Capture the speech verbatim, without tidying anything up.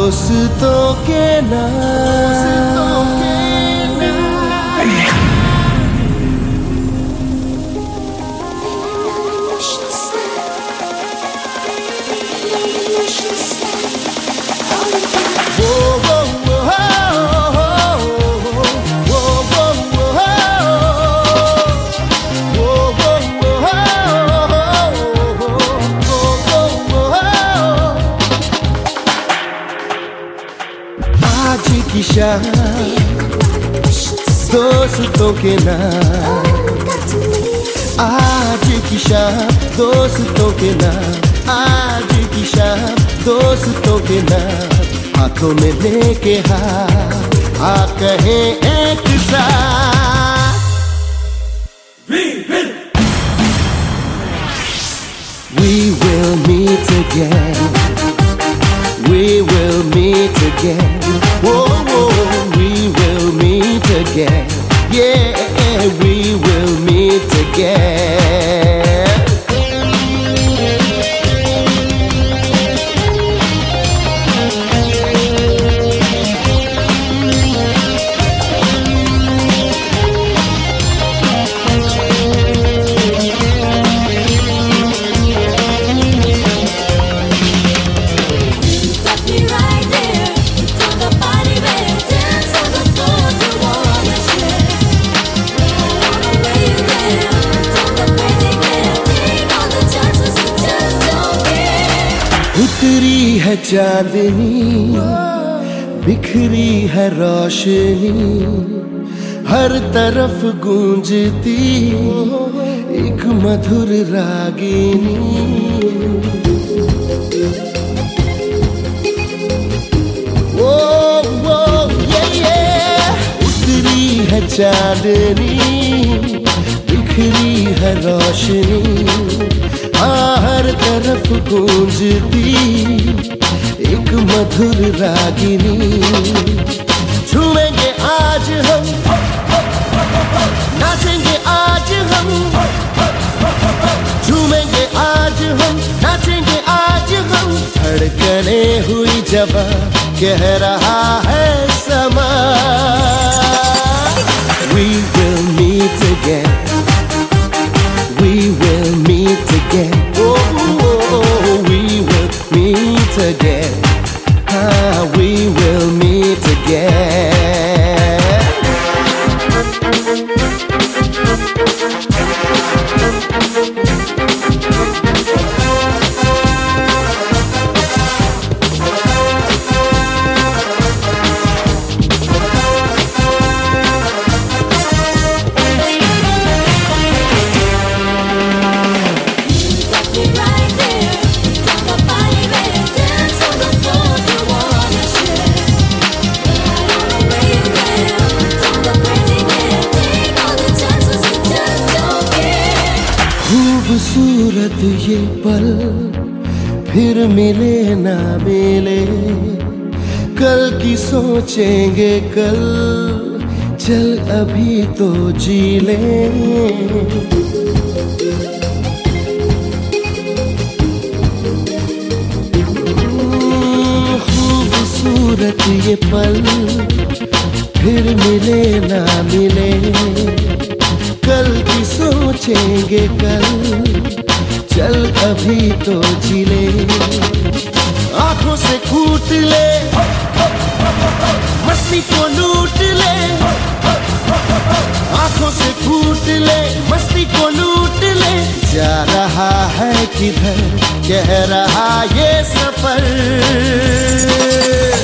दोस्तों के नाम आज की शाम दोस्तों के नाम, आज की शाम दोस्तों के नाम, आज की शाम दोस्तों के नाम, हाथों में लेके हाथ आ कहें एक साथ, We will, we will meet again. We will meet again. Whoa, whoa, we will meet again. Yeah, we will meet again. उतरी है चांदनी, बिखरी है रोशनी, हर तरफ गूंजती एक मधुर रागिनी। ओ ओ ये ये उतरी है चांदनी, बिखरी है रोशनी, हर तरफ गूंजती एक मधुर रागिनी। झूमेंगे आज हम, नाचेंगे आज हम, झूमेंगे आज हम, नाचेंगे आज हम, धड़कने हुई जवा कह रहा है समा। We will meet again. We will meet again. Oh, oh, oh, we will meet again. Ah, we will meet again. खूबसूरत ये पल फिर मिले ना मिले, कल की सोचेंगे कल, चल अभी तो जी ले। खूबसूरत ये पल फिर मिले ना मिले, कल की सोचेंगे कल, चल अभी तो जी ले। आंखों से कूट ले, मस्ती को लूट ले, आंखों से कूट ले, मस्ती को लूट ले। जा रहा है किधर कह रहा ये सफर।